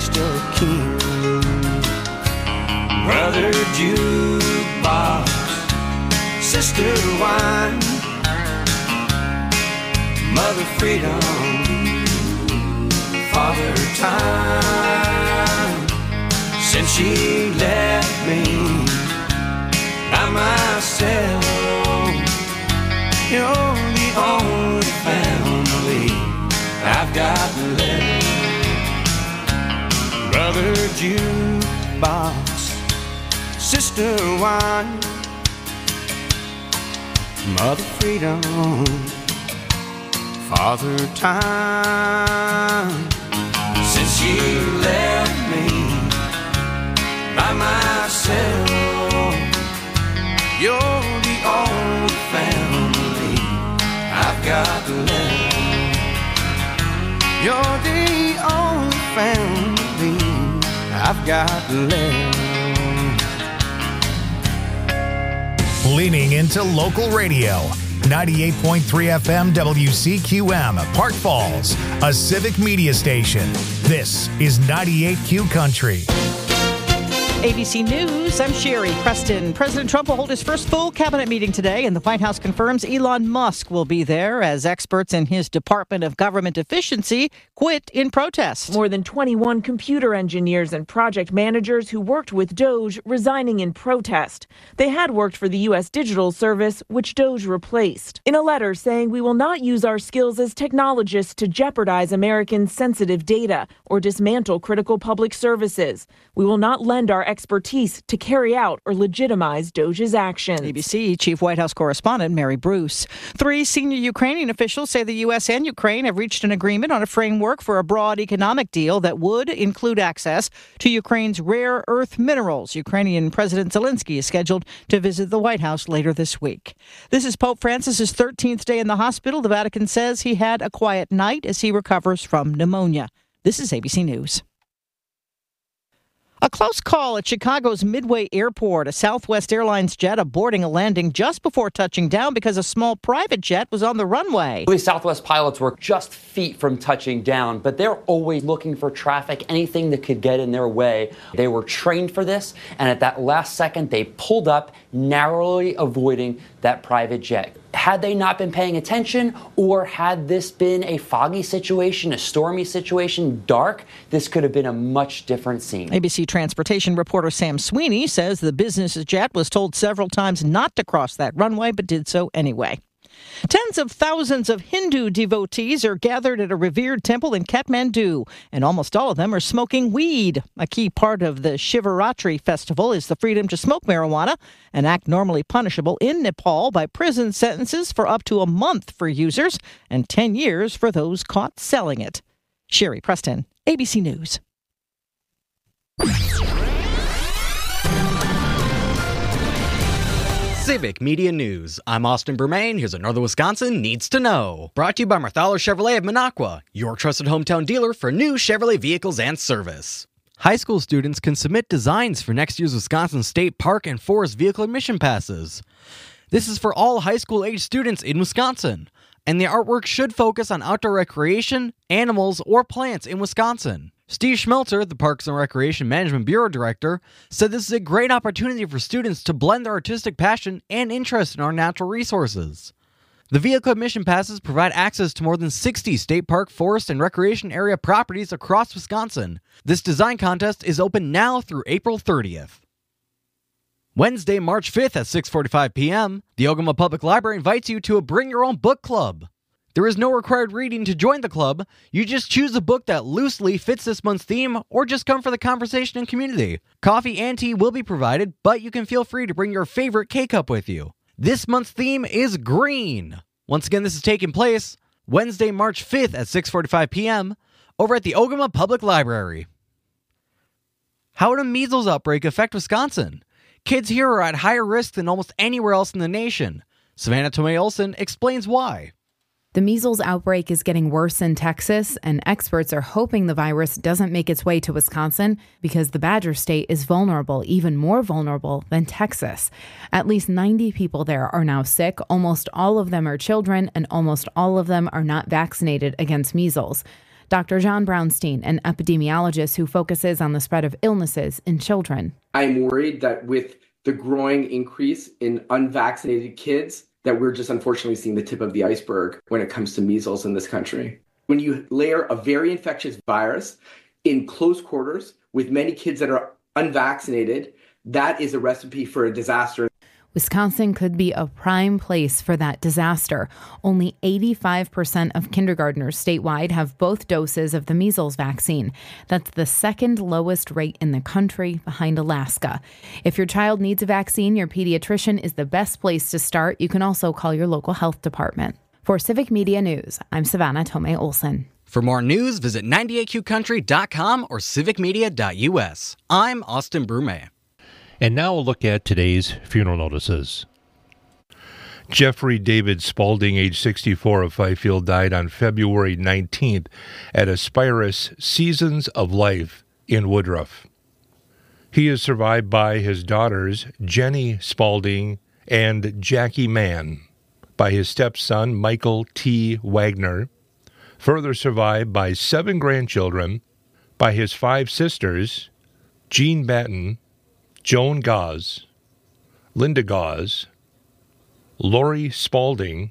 next of kin. Brother jukebox, sister wine, mother freedom, father time. Since she left me by myself, you're the only family I've got left. Brother jukebox, sister wine, mother freedom, father time. Since you left me by myself, you're the only family I've got left. You're the only family I've got left. Leaning into local radio. 98.3 FM WCQM, Park Falls, a civic media station. This is 98Q Country. ABC News, I'm Sherry Preston. President Trump will hold his first full cabinet meeting today, and the White House confirms Elon Musk will be there as experts in his Department of Government Efficiency quit in protest. More than 21 computer engineers and project managers who worked with Doge resigning in protest. They had worked for the U.S. Digital Service, which Doge replaced. In a letter saying, "We will not use our skills as technologists to jeopardize Americans' sensitive data or dismantle critical public services. We will not lend our expertise to carry out or legitimize Doge's actions." ABC Chief White House Correspondent Mary Bruce. 3 senior Ukrainian officials say the U.S. and Ukraine have reached an agreement on a framework for a broad economic deal that would include access to Ukraine's rare earth minerals. Ukrainian President Zelensky is scheduled to visit the White House later this week. This is Pope Francis's 13th day in the hospital. The Vatican says he had a quiet night as he recovers from pneumonia. This is ABC News. A close call at Chicago's Midway Airport. A Southwest Airlines jet aborting a landing just before touching down because a small private jet was on the runway. The Southwest pilots were just feet from touching down, but they're always looking for traffic, anything that could get in their way. They were trained for this, and at that last second, they pulled up, narrowly avoiding that private jet. Had they not been paying attention, or had this been a foggy situation, a stormy situation, dark, this could have been a much different scene. ABC transportation reporter Sam Sweeney says the business jet was told several times not to cross that runway, but did so anyway. Tens of thousands of Hindu devotees are gathered at a revered temple in Kathmandu, and almost all of them are smoking weed. A key part of the Shivaratri festival is the freedom to smoke marijuana, an act normally punishable in Nepal by prison sentences for up to a month for users and 10 years for those caught selling it. Sherry Preston, ABC News. Civic Media News. I'm Austin Bermain. Here's what Northern Wisconsin needs to know. Brought to you by Marthaler Chevrolet of Minocqua, your trusted hometown dealer for new Chevrolet vehicles and service. High school students can submit designs for next year's Wisconsin State Park and Forest Vehicle Admission Passes. This is for all high school age students in Wisconsin, and the artwork should focus on outdoor recreation, animals, or plants in Wisconsin. Steve Schmelzer, the Parks and Recreation Management Bureau Director, said this is a great opportunity for students to blend their artistic passion and interest in our natural resources. The vehicle admission passes provide access to more than 60 state park, forest, and recreation area properties across Wisconsin. This design contest is open now through April 30th. Wednesday, March 5th at 6:45 p.m., the Ogama Public Library invites you to a Bring Your Own Book Club. There is no required reading to join the club. You just choose a book that loosely fits this month's theme, or just come for the conversation and community. Coffee and tea will be provided, but you can feel free to bring your favorite K-Cup with you. This month's theme is green. Once again, this is taking place Wednesday, March 5th at 6:45 p.m. over at the Ogama Public Library. How would a measles outbreak affect Wisconsin? Kids here are at higher risk than almost anywhere else in the nation. Savannah Tomei Olson explains why. The measles outbreak is getting worse in Texas, and experts are hoping the virus doesn't make its way to Wisconsin because the Badger State is vulnerable, even more vulnerable than Texas. At least 90 people there are now sick. Almost all of them are children, and almost all of them are not vaccinated against measles. Dr. John Brownstein, an epidemiologist who focuses on the spread of illnesses in children. I'm worried that with the growing increase in unvaccinated kids, that we're just unfortunately seeing the tip of the iceberg when it comes to measles in this country. When you layer a very infectious virus in close quarters with many kids that are unvaccinated, that is a recipe for a disaster. Wisconsin could be a prime place for that disaster. Only 85% of kindergartners statewide have both doses of the measles vaccine. That's the second lowest rate in the country, behind Alaska. If your child needs a vaccine, your pediatrician is the best place to start. You can also call your local health department. For Civic Media News, I'm Savannah Tomei Olson. For more news, visit 98qcountry.com or civicmedia.us. I'm Austin Brumet. And now a look at today's funeral notices. Jeffrey David Spalding, age 64, of Fifield, died on February 19th at Aspirus Seasons of Life in Woodruff. He is survived by his daughters, Jenny Spalding and Jackie Mann, by his stepson, Michael T. Wagner, further survived by 7 grandchildren, by his 5 sisters, Jean Batten, Joan Gause, Linda Gause, Lori Spalding,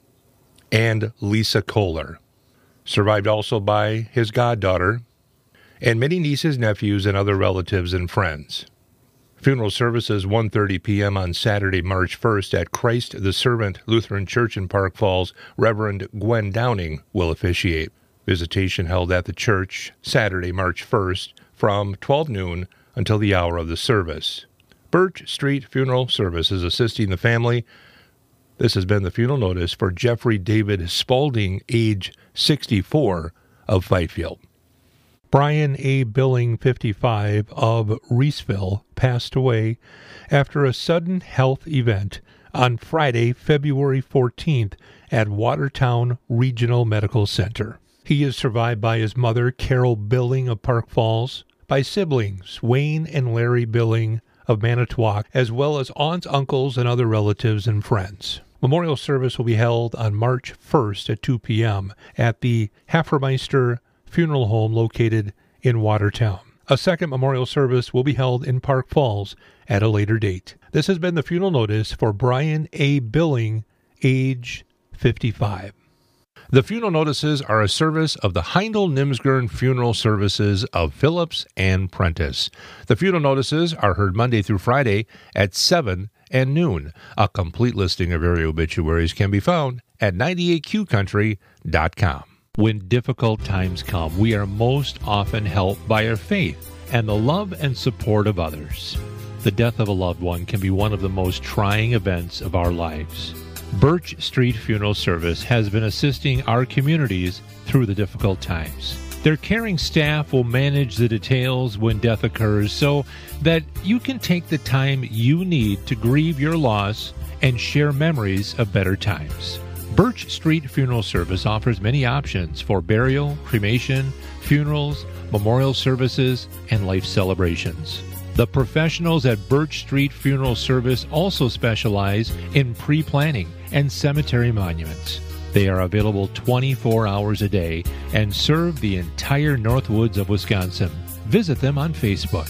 and Lisa Kohler. Survived also by his goddaughter, and many nieces, nephews, and other relatives and friends. Funeral services 1:30 p.m. on Saturday, March 1st at Christ the Servant Lutheran Church in Park Falls. Reverend Gwen Downing will officiate. Visitation held at the church Saturday, March 1st from 12 noon until the hour of the service. Birch Street Funeral Services assisting the family. This has been the funeral notice for Jeffrey David Spalding, age 64, of Fifield. Brian A. Billing, 55, of Reeseville, passed away after a sudden health event on Friday, February 14th at Watertown Regional Medical Center. He is survived by his mother, Carol Billing of Park Falls, by siblings, Wayne and Larry Billing of Manitowoc, as well as aunts, uncles, and other relatives and friends. Memorial service will be held on March 1st at 2 p.m. at the Haffermeister Funeral Home located in Watertown. A second memorial service will be held in Park Falls at a later date. This has been the funeral notice for Brian A. Billing, age 55. The funeral notices are a service of the Heindel-Nimsgern Funeral Services of Phillips and Prentice. The funeral notices are heard Monday through Friday at 7 and noon. A complete listing of area obituaries can be found at 98qcountry.com. When difficult times come, we are most often helped by our faith and the love and support of others. The death of a loved one can be one of the most trying events of our lives. Birch Street Funeral Service has been assisting our communities through the difficult times. Their caring staff will manage the details when death occurs so that you can take the time you need to grieve your loss and share memories of better times. Birch Street Funeral Service offers many options for burial, cremation, funerals, memorial services, and life celebrations. The professionals at Birch Street Funeral Service also specialize in pre-planning and cemetery monuments. They are available 24 hours a day and serve the entire Northwoods of Wisconsin. Visit them on Facebook.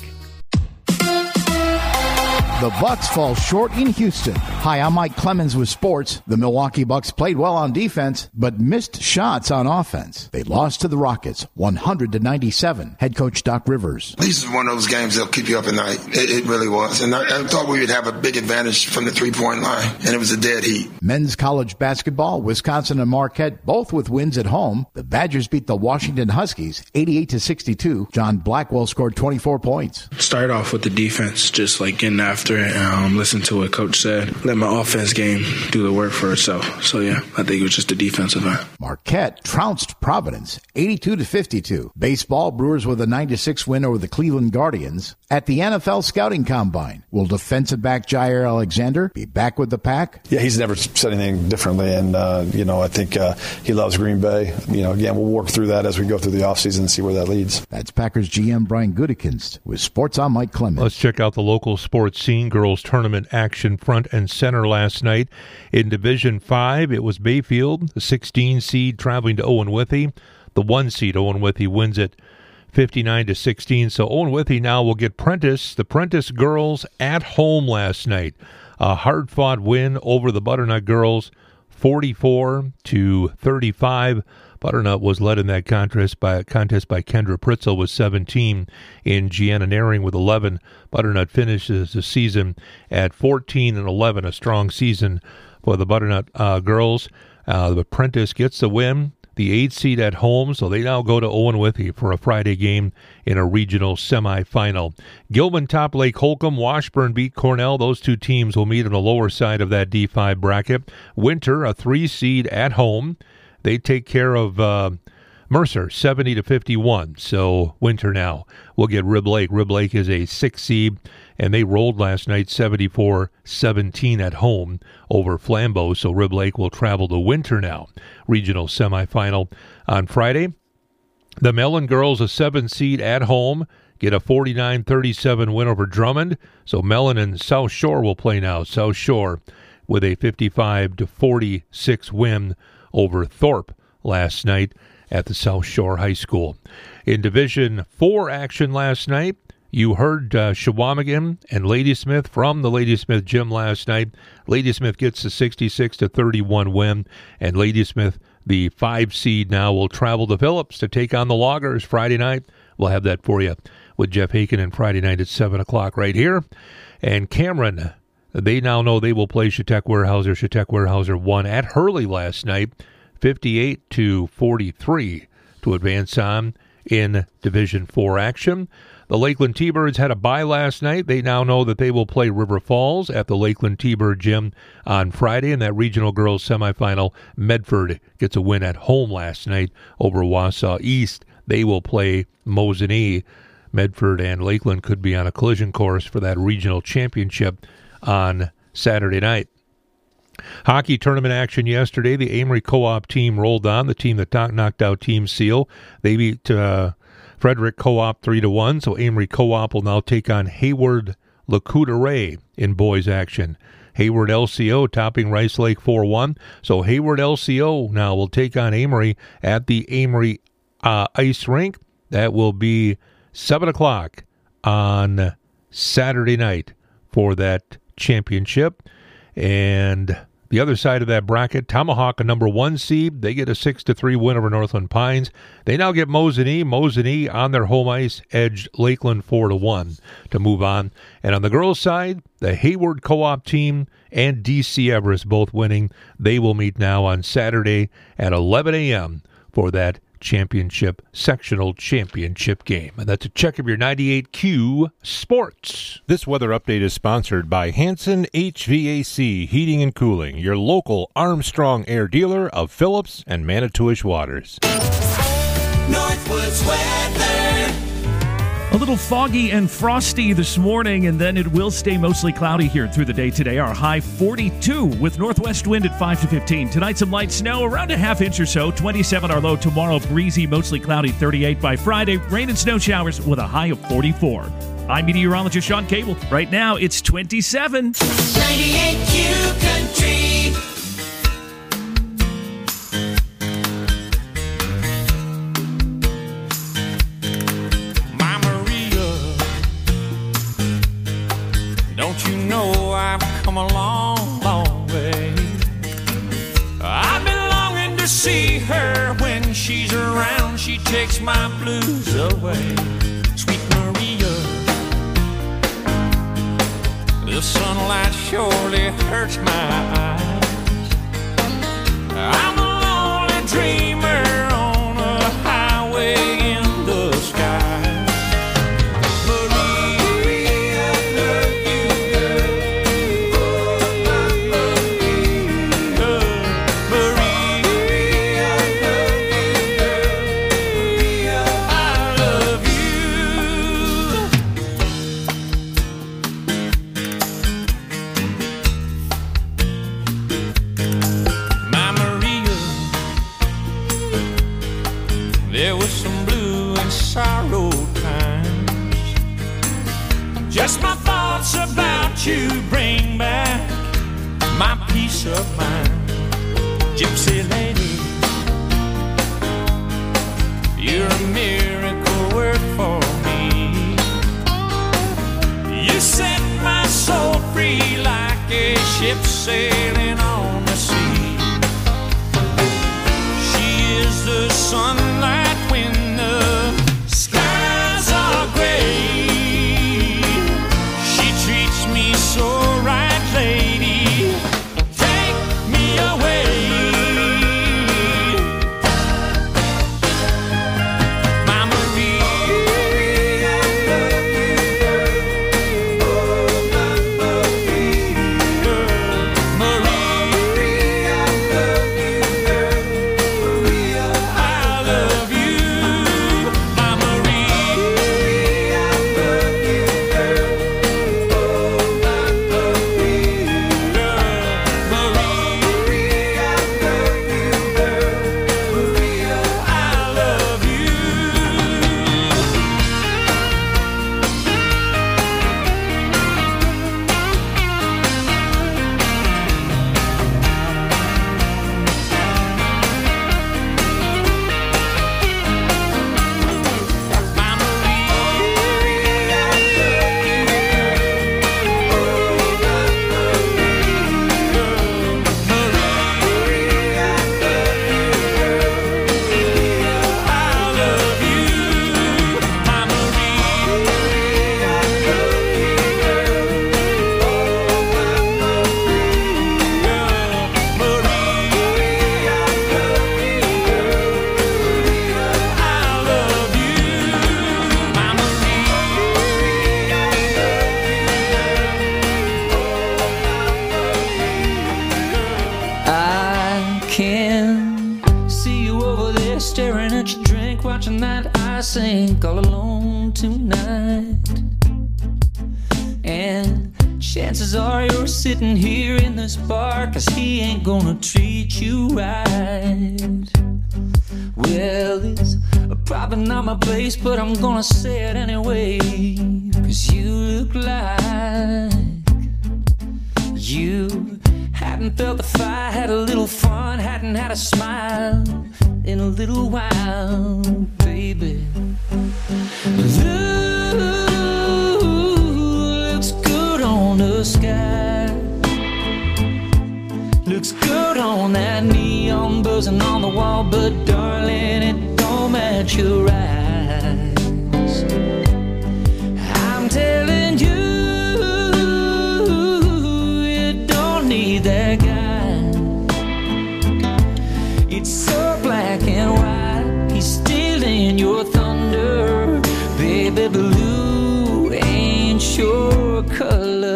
The Bucks fall short in Houston. Hi, I'm Mike Clemens with sports. The Milwaukee Bucks played well on defense, but missed shots on offense. They lost to the Rockets, 100-97. Head coach Doc Rivers. This is one of those games that'll keep you up at night. It really was. And I thought we would have a big advantage from the three-point line, and it was a dead heat. Men's college basketball, Wisconsin and Marquette, both with wins at home. The Badgers beat the Washington Huskies, 88-62. John Blackwell scored 24 points. Start off with the defense, just like getting after it, listen to what coach said. Let my offense game do the work for itself. So yeah, I think it was just a defensive end. Marquette trounced Providence 82-52. Baseball, Brewers with a 9-6 win over the Cleveland Guardians. At the NFL Scouting Combine, will defensive back Jair Alexander be back with the Pack? Yeah, he's never said anything differently, and I think he loves Green Bay. Again, we'll work through that as we go through the offseason and see where that leads. That's Packers GM Brian Gutekunst with Sports on Mike Clemens. Let's check out the local sports scene. Girls tournament action front and center last night. In Division 5, it was Bayfield, the 16 seed, traveling to Owen Withee. the 1 seed. Owen Withee wins it 59-16. So Owen Withee now will get Prentice. The Prentice girls at home last night. A hard-fought win over the Butternut girls, 44-35. Butternut was led in that contest by Kendra Pritzel with 17 and Gianna Naring with 11. Butternut finishes the season at 14-11, a strong season for the Butternut girls. The Prentice gets the win, the 8 seed at home, so they now go to Owen Withee for a Friday game in a regional semifinal. Gilman top Lake Holcomb, Washburn beat Cornell. Those two teams will meet on the lower side of that D5 bracket. Winter, a 3 seed at home. They take care of Mercer, 70-51. So Winter now will get Rib Lake. Rib Lake is a 6 seed, and they rolled last night 74-17 at home over Flambeau. So Rib Lake will travel to Winter now. Regional semifinal on Friday. The Mellon girls, a 7 seed at home, get a 49-37 win over Drummond. So Mellon and South Shore will play now. South Shore with a 55-46 win over Thorpe last night at the South Shore High School. In Division 4 action last night, you heard Shawamigan and Ladysmith from the Ladysmith gym last night. Ladysmith gets a 66-31 win, and Ladysmith, the 5 seed now, will travel to Phillips to take on the Loggers Friday night. We'll have that for you with Jeff Haken Friday night at 7 o'clock right here. And Cameron, they now know they will play Chautauqua Weyerhaeuser. Chautauqua Weyerhaeuser won at Hurley last night, 58-43 to advance on in Division 4 action. The Lakeland T-Birds had a bye last night. They now know that they will play River Falls at the Lakeland T-Bird Gym on Friday in that regional girls semifinal. Medford gets a win at home last night over Wausau East. They will play Mosinee. Medford and Lakeland could be on a collision course for that regional championship on Saturday night. Hockey tournament action yesterday. The Amory Co-op team rolled on, the team that knocked out Team Seal. They beat Frederick Co-op 3-1, so Amory Co-op will now take on Hayward Lacoudere in boys action. Hayward LCO topping Rice Lake 4-1, so Hayward LCO now will take on Amory at the Amory Ice Rink. That will be 7 o'clock on Saturday night for that championship. And the other side of that bracket, Tomahawk, a number 1 seed. They get a 6-3 win over Northland Pines. They now get Mosinee. Mosinee on their home ice edged Lakeland 4-1 to move on. And on the girls' side, the Hayward Co-op team and DC Everest both winning. They will meet now on Saturday at 11 a.m. for that sectional championship game. And that's a check of your 98Q Sports. This weather update is sponsored by Hanson HVAC Heating and Cooling, your local Armstrong Air dealer of Phillips and Manitowish Waters. Northwoods weather. A little foggy and frosty this morning, and then it will stay mostly cloudy here through the day today. Our high 42 with northwest wind at 5 to 15. Tonight, some light snow, around a half inch or so. 27 our low tomorrow, breezy, mostly cloudy, 38 by Friday. Rain and snow showers with a high of 44. I'm meteorologist Sean Cable. Right now, it's 27. 98Q Country. Don't you know I've come a long, long way? I've been longing to see her. When she's around, she takes my blues away. Sweet Maria, the sunlight surely hurts my eyes. I'm a lonely dreamer on a highway in the sky. Just my thoughts about you bring back my peace of mind. Gypsy lady, You're a miracle work for me. You set my soul free like a ship sailing on the sea. She is the sunlight when the skies are gray. She treats me so right, lady. Take me away. Sink all alone tonight, and chances are you're sitting here in this bar 'cause he ain't gonna treat you right. Well, it's probably not my place, but I'm gonna say it anyway, 'cause you look like you hadn't felt the fire, had a little fun, hadn't had a smile in a little while, baby. Looks good on the sky, looks good on that neon buzzing on the wall, but darling, it don't match your eyes. I'm telling you, you don't need that guy. It's so black and white, he's stealing your thunder. Baby blue ain't your color.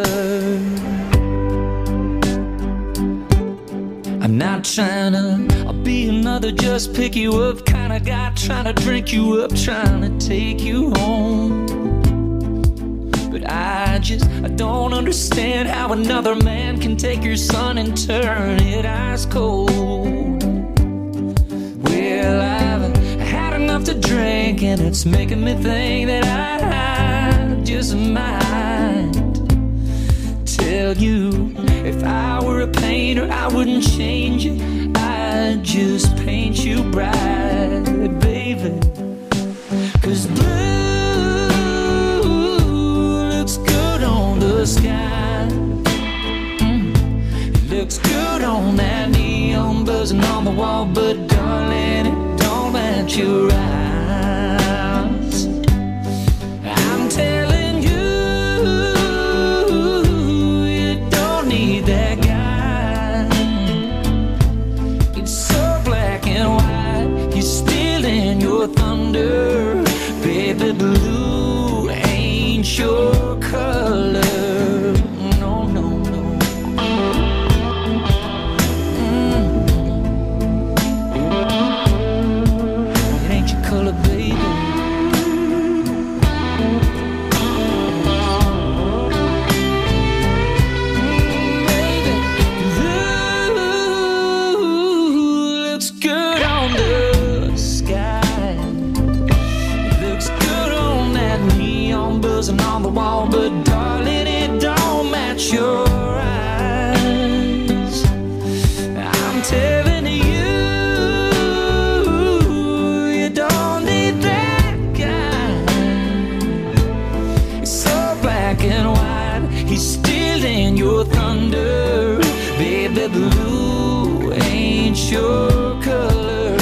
I'm not trying to be another just pick you up kind of guy, trying to drink you up, trying to take you home. But I don't understand how another man can take your sun and turn it ice cold. Well, I've had enough to drink, and it's making me think that I just might tell you, if I were a painter, I wouldn't change it, I'd just paint you bright, baby. 'Cause blue looks good on the sky, it looks good on that neon buzzing on the wall, but darling, it don't match your eyes. I'm telling you, you don't need that guy. It's so black and white, he's stealing your thunder. Baby blue ain't your color. No, no, no. It ain't your color. and white. He's stealing your thunder. Baby, blue ain't your color.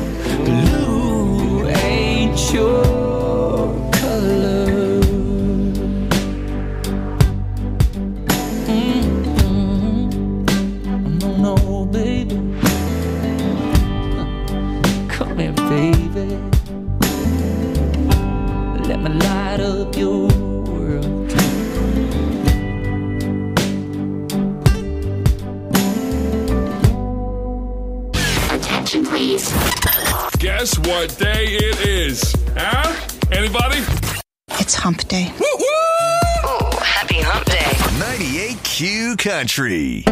Blue ain't your color. No, baby. Come here, baby. Let me light up your world. Attention, please. Guess what day it is? Huh? Anybody? It's hump day. Woo woo! Oh, happy hump day. 98Q Country.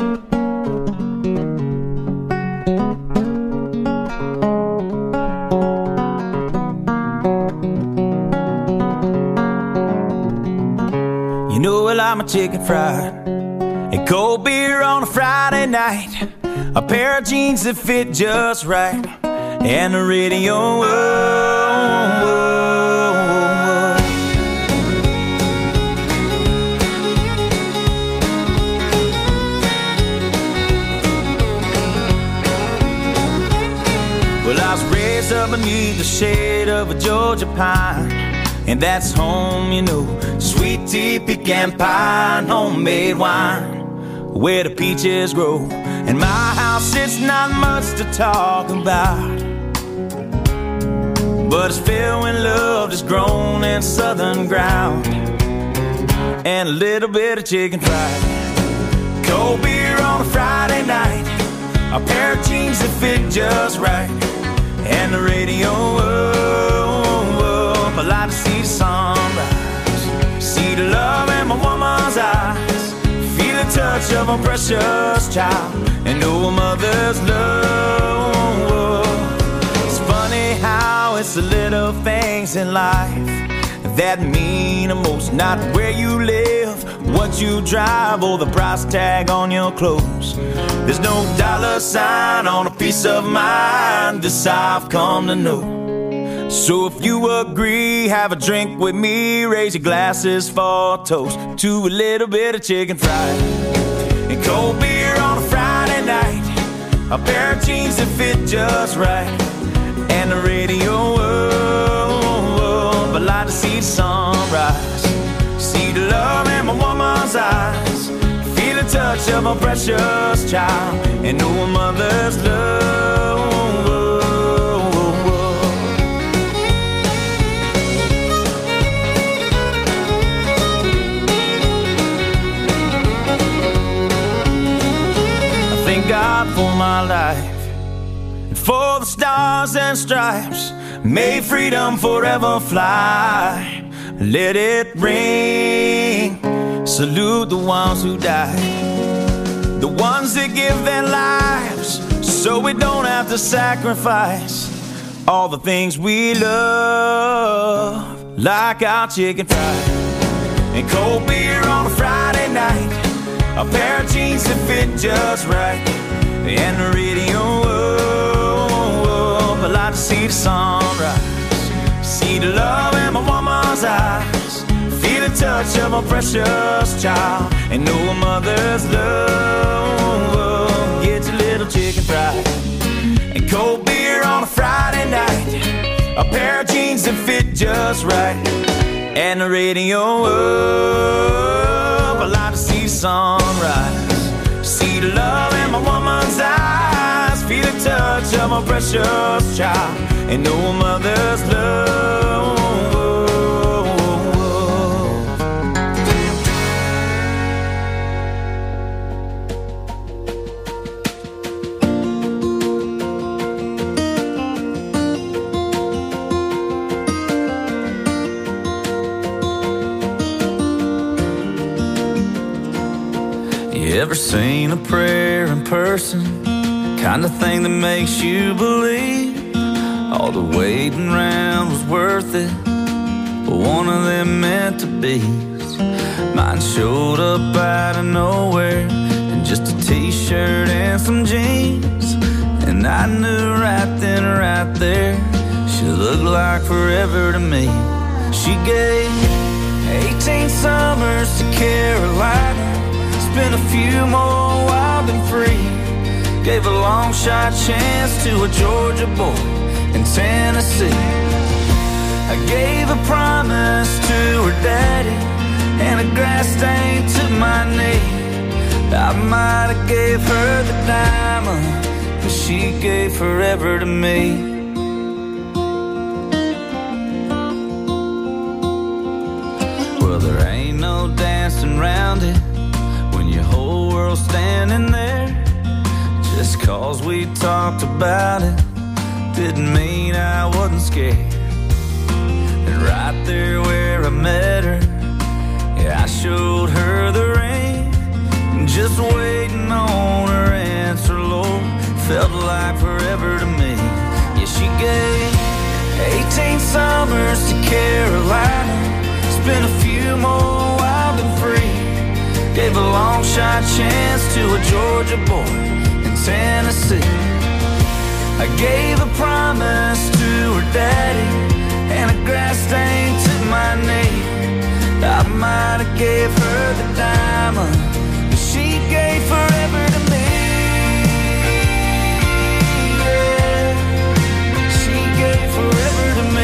You know I like my chicken fried and cold beer on a Friday night, a pair of jeans that fit just right, and the radio. Whoa, whoa, whoa. Well, I was raised up beneath the shade of a Georgia pine, and that's home, you know. Sweet tea, pecan pie, and homemade wine, where the peaches grow. In my house, it's not much to talk about, but it's filled when love is grown in southern ground, and a little bit of chicken fried, cold beer on a Friday night, a pair of jeans that fit just right, and the radio. I like to see the sunrise, see the love in my woman's eyes, feel the touch of a precious child, and know a mother's love. It's funny how it's the little things in life that mean the most. Not where you live, what you drive, or the price tag on your clothes. There's no dollar sign on a piece of mind, this I've come to know. So if you agree, have a drink with me, raise your glasses for a toast to a little bit of chicken fried and cold beer on a Friday night, a pair of jeans that fit just right, and the radio. But I like to see the sunrise, see the love in my woman's eyes, feel the touch of a precious child, and know a mother's love. Thank God for my life and for the stars and stripes. May freedom forever fly. Let it ring. Salute the ones who died, the ones that give their lives so we don't have to sacrifice all the things we love, like our chicken fried and cold beer on a Friday night, a pair of jeans that fit just right, and the radio. I like to see the sunrise, see the love in my woman's eyes, feel the touch of a precious child, and know a mother's love. Get your little chicken fried and cold beer on a Friday night, a pair of jeans that fit just right, and the radio. I like to see the sunrise, see the love in my woman's eyes, feel the touch of a precious child, and know a mother's love. You ever seen a prayer in person? Kind of thing that makes you believe all the waiting around was worth it, but one of them meant to be. Mine showed up out of nowhere in just a t-shirt and some jeans, and I knew right then, right there, she looked like forever to me. She gave 18 summers to spent a few more wild and free. Gave a long shot chance to a Georgia boy in Tennessee. I gave a promise to her daddy and a grass stain to my knee. I might have gave her the diamond, but she gave forever to me. Well, there ain't no dancing around it when your whole world's standing there. Just 'cause we talked about it didn't mean I wasn't scared. And right there where I met her, yeah, I showed her the ring. Just waiting on her answer, Lord, felt like forever to me. Yeah, she gave 18 summers to Carolina, spent a few more wild and free. Gave a long shot chance to a Georgia boy in Tennessee. I gave a promise to her daddy and a grass stain to my knee. I might have gave her the diamond, but she gave forever to me. Yeah, she gave forever to me.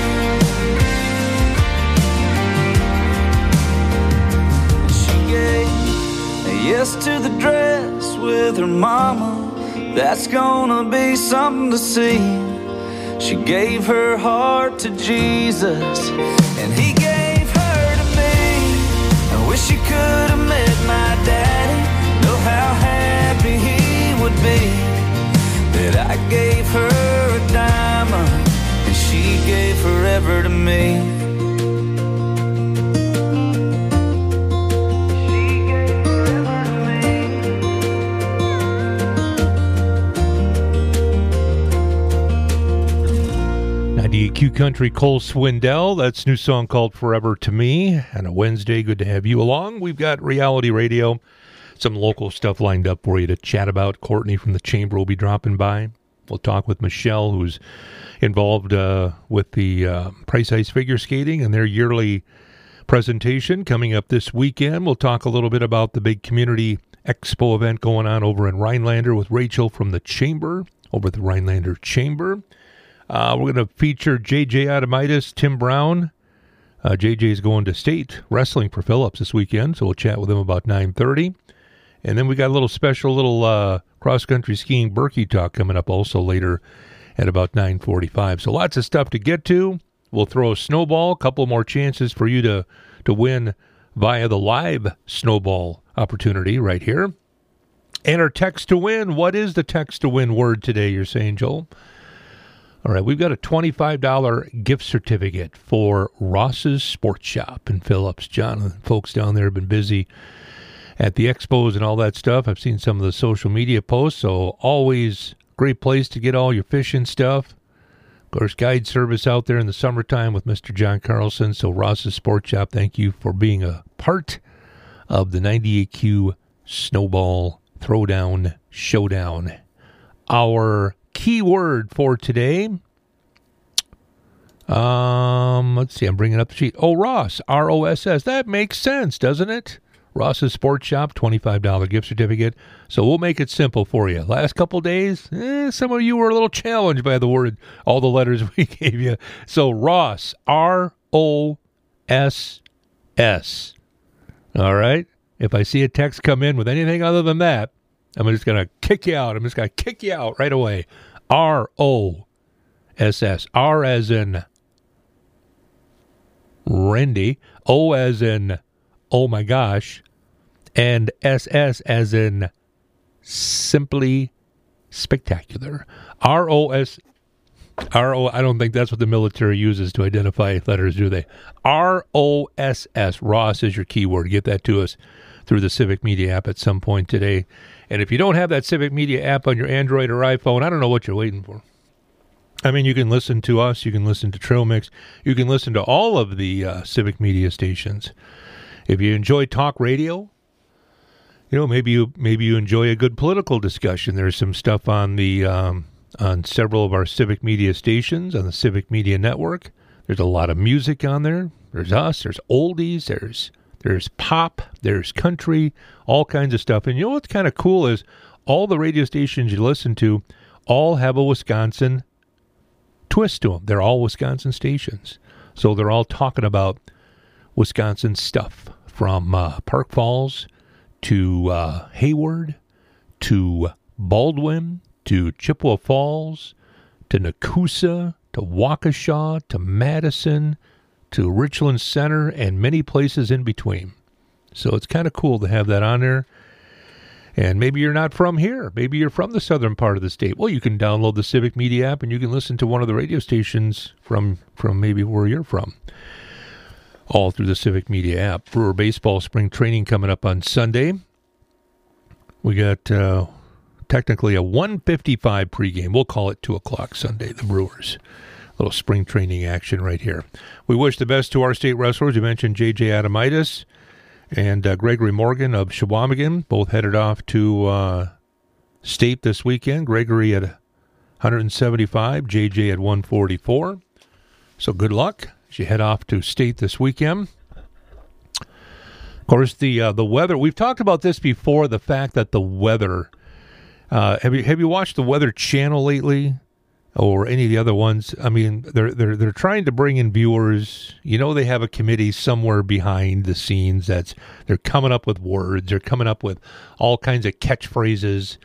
She gave a yes to the dress with her mama. That's gonna be something to see. She gave her heart to Jesus, and he gave her to me. I wish you could have met my daddy. Know how happy he would be that I gave her a diamond, and she gave forever to me. 98Q Country, Cole Swindell. That's a new song called Forever to Me. And a Wednesday, good to have you along. We've got reality radio, some local stuff lined up for you to chat about. Courtney from the Chamber will be dropping by. We'll talk with Michelle, who's involved with the Price Ice Figure Skating and their yearly presentation coming up this weekend. We'll talk a little bit about the big community expo event going on over in Rhinelander with Rachel from the Chamber, over at the Rhinelander Chamber. We're going to feature JJ Adamitis, Tim Brown. JJ is going to state wrestling for Phillips this weekend, so we'll chat with him about 9:30. And then we got a little special cross-country skiing Berkey talk coming up also later at about 9:45. So lots of stuff to get to. We'll throw a snowball, a couple more chances for you to win via the live snowball opportunity right here. And our text to win. What is the text to win word today, you're saying, Joel? All right, we've got a $25 gift certificate for Ross's Sports Shop in Phillips. John and folks down there have been busy at the expos and all that stuff. I've seen some of the social media posts, so always great place to get all your fishing stuff. Of course, guide service out there in the summertime with Mr. John Carlson. So Ross's Sports Shop, thank you for being a part of the 98Q Snowball Throwdown Showdown. Our key word for today, let's see, I'm bringing up the sheet. Oh, Ross, R-O-S-S. That makes sense, doesn't it? Ross's Sports Shop, $25 gift certificate. So we'll make it simple for you. Last couple days, some of you were a little challenged by the word, all the letters we gave you. So Ross, R-O-S-S. All right? If I see a text come in with anything other than that, I'm just going to kick you out. I'm just going to kick you out right away. R-O-S-S. R as in Randy. O as in oh my gosh. And S-S as in simply spectacular. R-O-S. R-O. I don't think that's what the military uses to identify letters, do they? R-O-S-S. Ross is your keyword. Get that to us through the Civic Media app at some point today. And if you don't have that Civic Media app on your Android or iPhone, I don't know what you're waiting for. I mean, you can listen to us, you can listen to Trail Mix, you can listen to all of the Civic Media stations. If you enjoy talk radio, you know, maybe you enjoy a good political discussion. There's some stuff on the on several of our Civic Media stations on the Civic Media Network. There's a lot of music on there. There's us. There's oldies. There's there's pop, there's country, all kinds of stuff. And you know what's kind of cool is all the radio stations you listen to all have a Wisconsin twist to them. They're all Wisconsin stations. So they're all talking about Wisconsin stuff, from Park Falls to Hayward to Baldwin to Chippewa Falls to Nakusa to Waukesha to Madison to Richland Center and many places in between. So it's kind of cool to have that on there. And maybe you're not from here. Maybe you're from the southern part of the state. Well, you can download the Civic Media app and you can listen to one of the radio stations from maybe where you're from. All through the Civic Media app. Brewer baseball spring training coming up on Sunday. We got technically a 1:55 pregame. We'll call it 2 o'clock Sunday, the Brewers. Little spring training action right here. We wish the best to our state wrestlers. You mentioned J.J. Adamitis and Gregory Morgan of Shawamigan, both headed off to state this weekend. Gregory at 175, J.J. at 144. So good luck as you head off to state this weekend. Of course, the weather. We've talked about this before. The fact that the weather. Have you watched the Weather Channel lately, or any of the other ones? I mean, they're trying to bring in viewers. You know, they have a committee somewhere behind the scenes they're coming up with words. They're coming up with all kinds of catchphrases,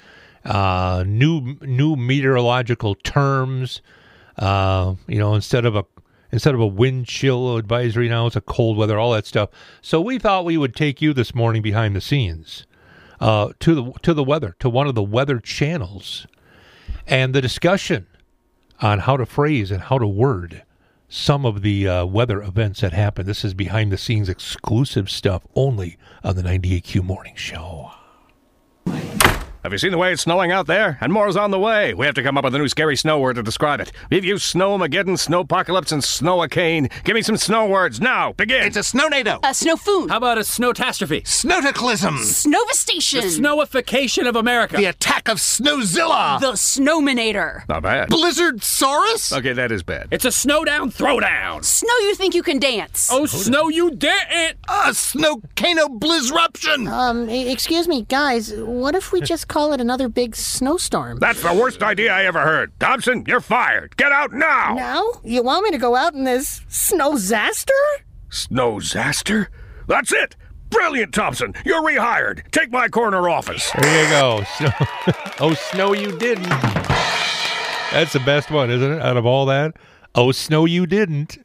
new meteorological terms. Instead of a wind chill advisory, now it's a cold weather, all that stuff. So we thought we would take you this morning behind the scenes to the weather, to one of the weather channels, and the discussion on how to phrase and how to word some of the weather events that happen. This is behind the scenes exclusive stuff only on the 98Q Morning Show. Have you seen the way it's snowing out there? And more is on the way. We have to come up with a new scary snow word to describe it. We've used Snowmageddon, Snowpocalypse, and Snowacane. Give me some snow words now. Begin. It's a snownado. A snowfoon. How about a snowtastrophe? Snowtaclysm. Snowvastation. The snowification of America. The attack of Snowzilla. The Snowminator. Not bad. Blizzardsaurus. Okay, that is bad. It's a snowdown throwdown. Snow you think you can dance. Oh, snow you didn't. A snowcano blizzruption. Excuse me, guys. What if we just call it another big snowstorm? That's the worst idea I ever heard. Dobson, you're fired. Get out now. Now? You want me to go out in this snowzaster? Snowzaster? That's it. Brilliant, Thompson. You're rehired. Take my corner office. There you go. Oh, snow you didn't. That's the best one, isn't it? Out of all that. Oh, snow you didn't.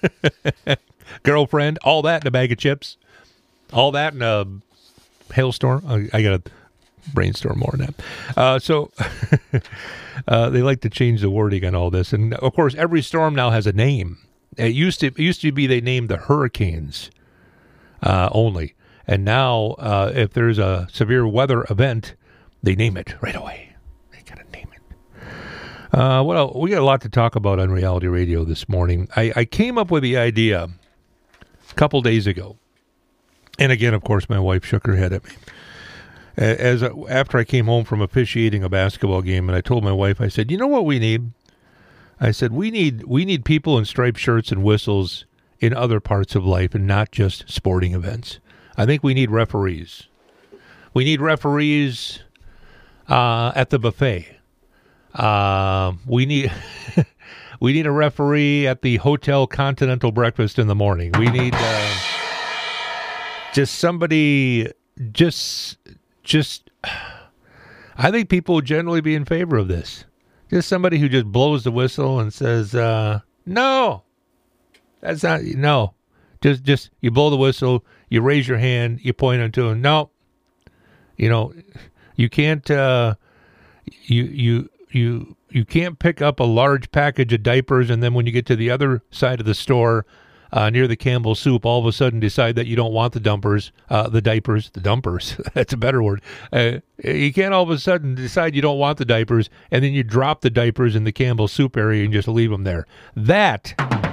Girlfriend, all that in a bag of chips. All that in a hailstorm. I got to brainstorm more on that. So they like to change the wording on all this. And, of course, every storm now has a name. It used to be they named the hurricanes only. And now if there's a severe weather event, they name it right away. They got to name it. Well, we got a lot to talk about on Reality Radio this morning. I came up with the idea a couple days ago. And again, of course, my wife shook her head at me. After I came home from officiating a basketball game, and I told my wife, I said, you know what we need? I said, we need people in striped shirts and whistles in other parts of life and not just sporting events. I think we need referees. We need referees at the buffet. We need we need a referee at the hotel continental breakfast in the morning. We need just somebody just I think people would generally be in favor of this. Just somebody who just blows the whistle and says, no, that's not, no. Just you blow the whistle, you raise your hand, you point unto him. No, you can't, you can't pick up a large package of diapers and then when you get to the other side of the store, near the Campbell Soup, all of a sudden decide that you don't want the dumpers, the dumpers. That's a better word. You can't all of a sudden decide you don't want the diapers, and then you drop the diapers in the Campbell Soup area and just leave them there. That,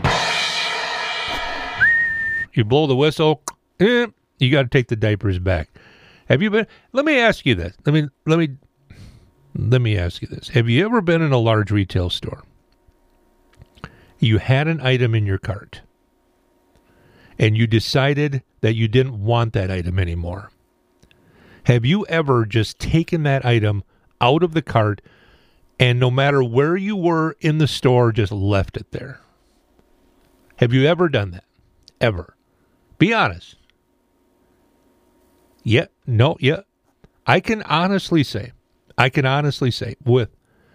you blow the whistle, you got to take the diapers back. Have you been? Let me ask you this. Let me ask you this. Have you ever been in a large retail store? You had an item in your cart. and you decided that you didn't want that item anymore. Have you ever just taken that item out of the cart and no matter where you were in the store, just left it there? Have you ever done that? Ever? Be honest. Yeah, no, yeah. I can honestly say with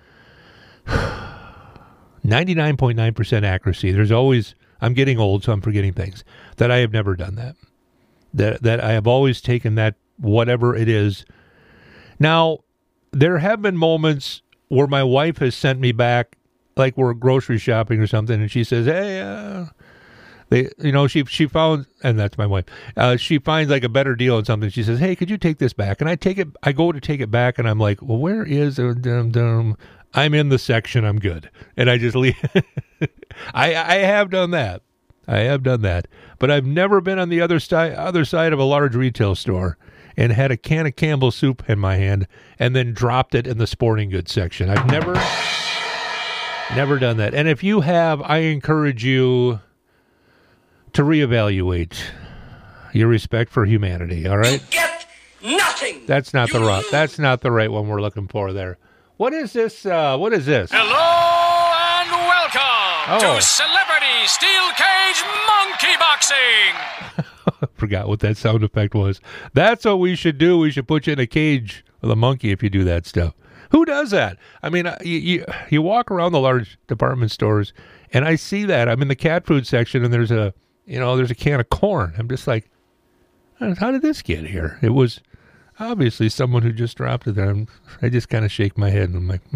99.9% accuracy, there's always, I'm getting old, so I'm forgetting things, that I have never done that. That I have always taken that, whatever it is. Now, there have been moments where my wife has sent me back, like we're grocery shopping or something, and she says, hey, she found, and that's my wife, she finds like a better deal on something. She says, hey, could you take this back? And I go to take it back, and I'm like, well, where is I'm in the section, I'm good. And I just leave. I have done that. But I've never been on the other side of a large retail store and had a can of Campbell's soup in my hand and then dropped it in the sporting goods section. I've never done that. And if you have, I encourage you to reevaluate your respect for humanity, all right? Get nothing! That's not the right one we're looking for there. What is this? What is this? Hello and welcome to Celebrity Steel Cage Monkey Boxing. Forgot what that sound effect was. That's what we should do. We should put you in a cage with a monkey if you do that stuff. Who does that? I mean, you walk around the large department stores, and I see that. I'm in the cat food section, and there's a can of corn. I'm just like, how did this get here? It was obviously someone who just dropped it there. I just kind of shake my head, and I'm like,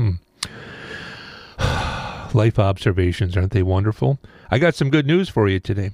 Life observations, aren't they wonderful? I got some good news for you today.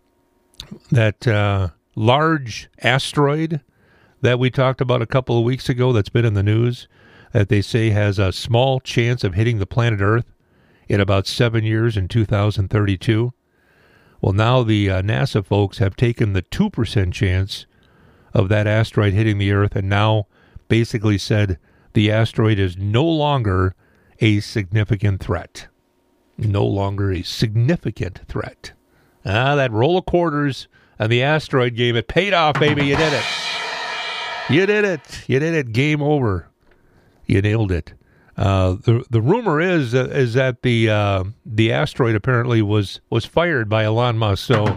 That large asteroid that we talked about a couple of weeks ago that's been in the news, that they say has a small chance of hitting the planet Earth in about 7 years in 2032. Well, now the NASA folks have taken the 2% chance of that asteroid hitting the Earth and now basically said the asteroid is no longer a significant threat. No longer a significant threat. That roll of quarters and the asteroid game, it paid off, baby. You did it. You did it. Game over. You nailed it. The rumor is that the asteroid apparently was fired by Elon Musk. So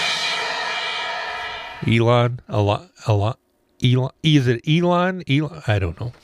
Elon, is it Elon? I don't know.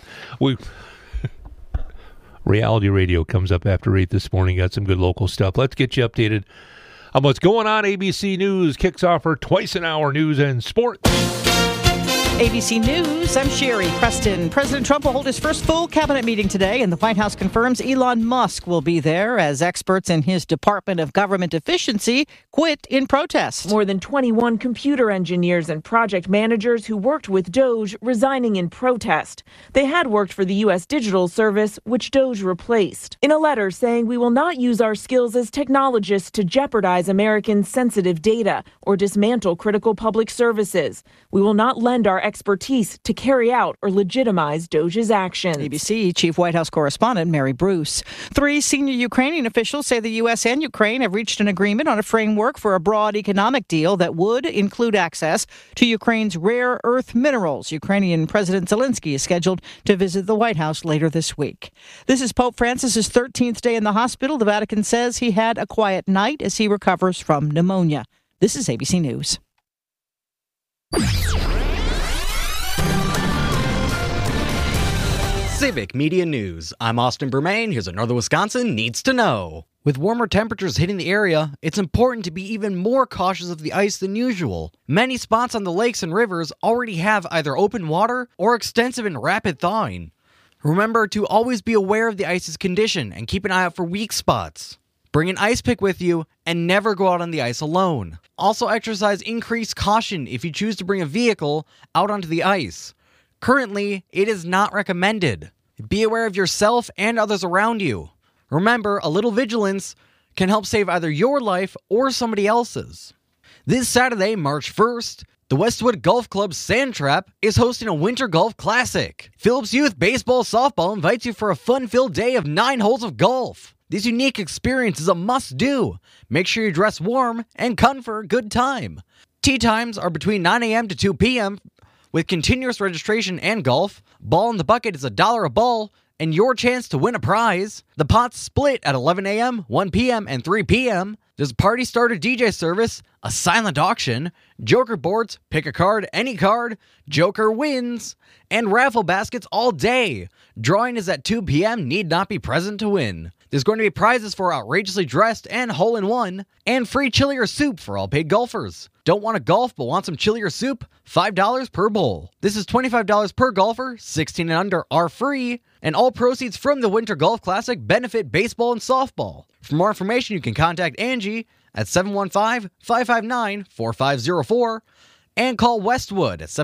Reality Radio comes up after 8 this morning. Got some good local stuff. Let's get you updated on what's going on. ABC News kicks off her twice-an-hour news and sports. ABC News, I'm Sherry Preston. President Trump will hold his first full cabinet meeting today, and the White House confirms Elon Musk will be there as experts in his Department of Government Efficiency quit in protest. More than 21 computer engineers and project managers who worked with Doge resigning in protest. They had worked for the U.S. Digital Service, which Doge replaced. In a letter saying, we will not use our skills as technologists to jeopardize Americans' sensitive data or dismantle critical public services. We will not lend our expertise to carry out or legitimize Doge's actions. ABC Chief White House Correspondent Mary Bruce. 3 senior Ukrainian officials say the U.S. and Ukraine have reached an agreement on a framework for a broad economic deal that would include access to Ukraine's rare earth minerals. Ukrainian President Zelensky is scheduled to visit the White House later this week. This is Pope Francis's 13th day in the hospital. The Vatican says he had a quiet night as he recovers from pneumonia. This is ABC News. Civic Media News. I'm Austin Bermain. Here's another Wisconsin Needs to Know. With warmer temperatures hitting the area, it's important to be even more cautious of the ice than usual. Many spots on the lakes and rivers already have either open water or extensive and rapid thawing. Remember to always be aware of the ice's condition and keep an eye out for weak spots. Bring an ice pick with you and never go out on the ice alone. Also exercise increased caution if you choose to bring a vehicle out onto the ice. Currently, it is not recommended. Be aware of yourself and others around you. Remember, a little vigilance can help save either your life or somebody else's. This Saturday, March 1st, the Westwood Golf Club Sand Trap is hosting a Winter Golf Classic. Phillips Youth Baseball Softball invites you for a fun-filled day of 9 holes of golf. This unique experience is a must-do. Make sure you dress warm and come for a good time. Tee times are between 9 a.m. to 2 p.m. with continuous registration and golf. Ball in the bucket is $1 a ball and your chance to win a prize. The pots split at 11 a.m., 1 p.m., and 3 p.m. There's a party starter DJ service, a silent auction, Joker boards, pick a card, any card, Joker wins, and raffle baskets all day. Drawing is at 2 p.m., need not be present to win. There's going to be prizes for outrageously dressed and hole-in-one, and free chili or soup for all paid golfers. Don't want to golf but want some chili or soup? $5 per bowl. This is $25 per golfer, 16 and under are free, and all proceeds from the Winter Golf Classic benefit baseball and softball. For more information, you can contact Angie at 715-559-4504 and call Westwood at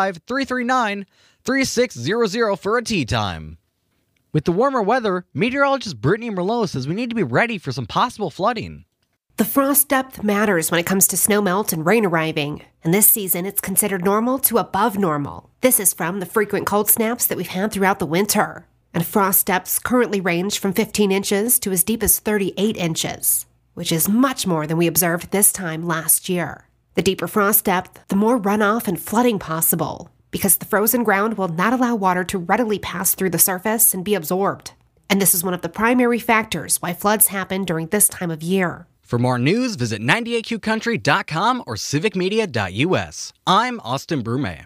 715-339-3600 for a tee time. With the warmer weather, meteorologist Brittany Merlot says we need to be ready for some possible flooding. The frost depth matters when it comes to snow melt and rain arriving, and this season it's considered normal to above normal. This is from the frequent cold snaps that we've had throughout the winter. And frost depths currently range from 15 inches to as deep as 38 inches, which is much more than we observed this time last year. The deeper frost depth, the more runoff and flooding possible, because the frozen ground will not allow water to readily pass through the surface and be absorbed. And this is one of the primary factors why floods happen during this time of year. For more news, visit 98qcountry.com or civicmedia.us. I'm Austin Brumet.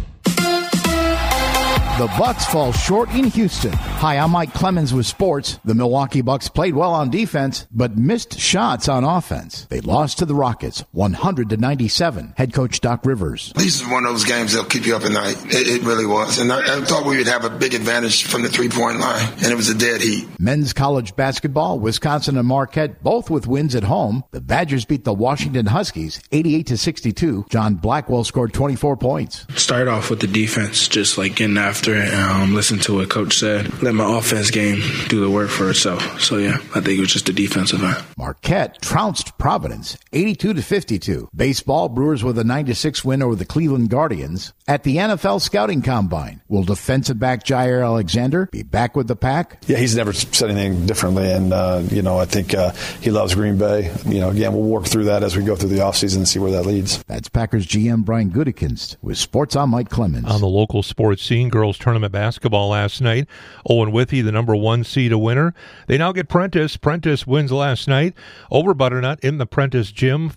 The Bucks fall short in Houston. Hi, I'm Mike Clemens with sports. The Milwaukee Bucks played well on defense, but missed shots on offense. They lost to the Rockets, 100-97. Head coach Doc Rivers. This is one of those games that'll keep you up at night. It really was. And I thought we would have a big advantage from the three-point line, and it was a dead heat. Men's college basketball, Wisconsin and Marquette, both with wins at home. The Badgers beat the Washington Huskies, 88-62. John Blackwell scored 24 points. Start off with the defense, just like getting after it, listen to what coach said. Let my offense game do the work for itself. So yeah, I think it was just a defensive end. Marquette trounced Providence 82-52. Baseball, Brewers with a 9-6 win over the Cleveland Guardians. At the NFL Scouting Combine, will defensive back Jair Alexander be back with the Pack? Yeah, he's never said anything differently, and I think he loves Green Bay. Again, we'll work through that as we go through the offseason and see where that leads. That's Packers GM Brian Gutekunst with Sports. I'm Mike Clemens. On the local sports scene, girls tournament basketball last night. Owen Withey, the number 1 seed, a winner. They now get Prentice. Prentice wins last night over Butternut in the Prentice gym,